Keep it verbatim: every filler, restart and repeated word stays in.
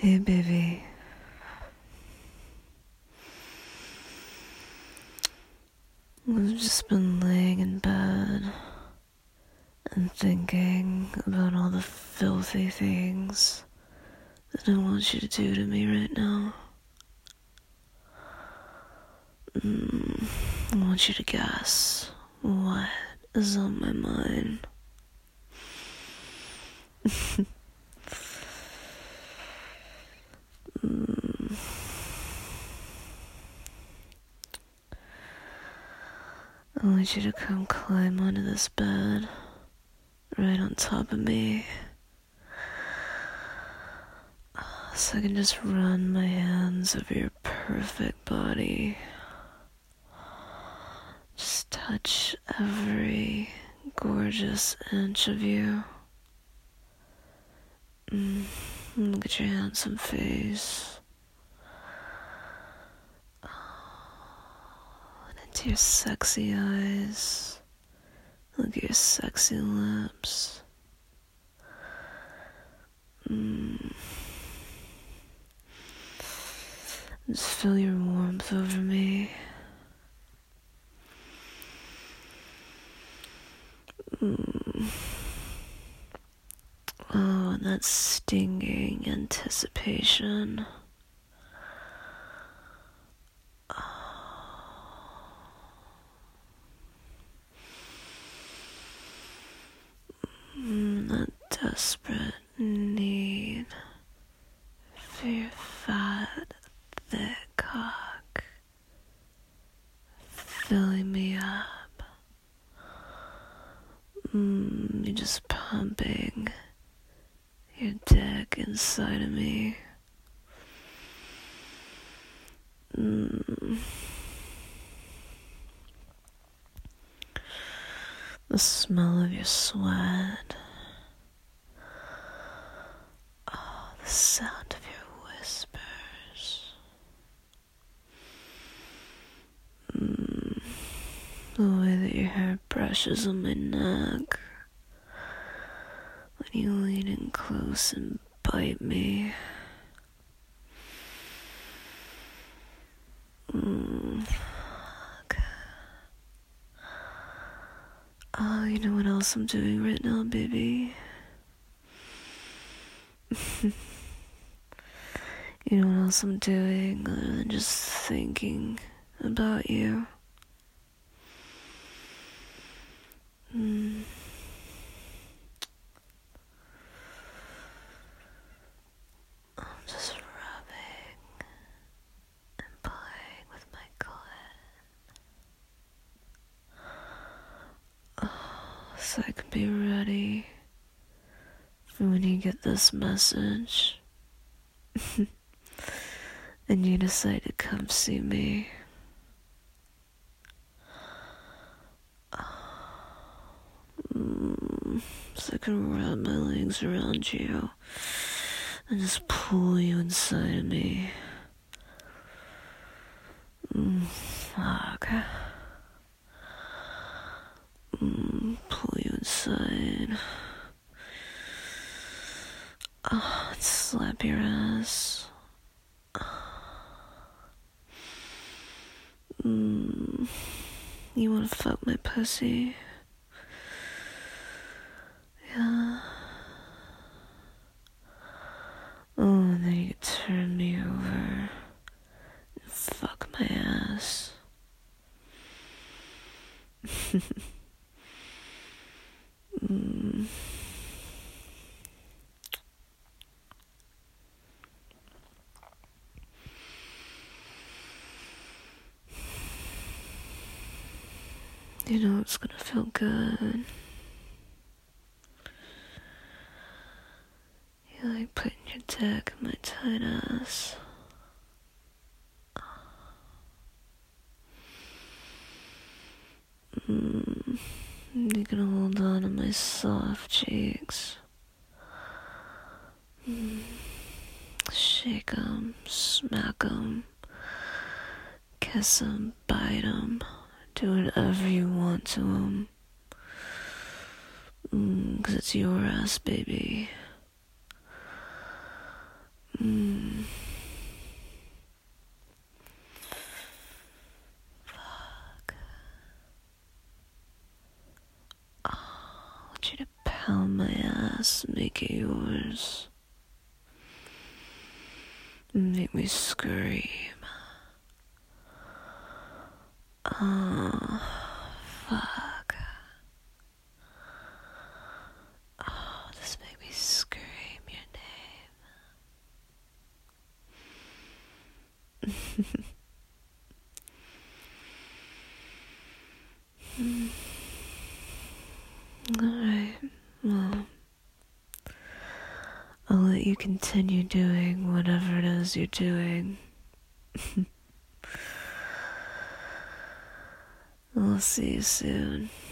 Hey, baby. I've just been laying in bed and thinking about all the filthy things that I want you to do to me right now. Mm, I want you to guess what is on my mind. mm. I want you to come climb onto this bed, right on top of me, so I can just run my hands over your perfect body. Just touch every gorgeous inch of you. Mm, look at your handsome face. And into your sexy eyes. Look at your sexy lips. Mm. Just feel your warmth over me. Mm. Oh, and that stinging anticipation. Mm, that desperate need for your fat, thick cock filling me up. Mm, you're just pumping your dick inside of me. Mm. The smell of your sweat. Oh, the sound of your whispers. Mm. The way that your hair brushes on my neck. When you lean in close and bite me. Mm. Oh, you know what else I'm doing right now, baby? You know what else I'm doing other than just thinking about you? Mm. I'm just rubbing and playing with my clit. Oh, so I can be ready for when you get this message and you decide to come see me. Mm. So I can wrap my legs around you and just pull you inside of me. Mm, fuck. Mm, pull you inside. Oh, slap your ass. Mm, you wanna fuck my pussy? Yeah. Oh, and then you turn me over and fuck my ass. mm. You know it's gonna feel good. You like putting your dick in my tight ass. Mm. You're gonna hold on to my soft cheeks. Mm. Shake 'em, smack 'em, kiss 'em, bite 'em, do whatever you want to 'em. Mm, 'cause it's your ass, baby. Mm. Oh, I want you to pound my ass, make it yours. Make me scream. Oh, fuck. Oh, just make me scream your name. Alright, well, I'll let you continue doing whatever it is you're doing. I'll see you soon.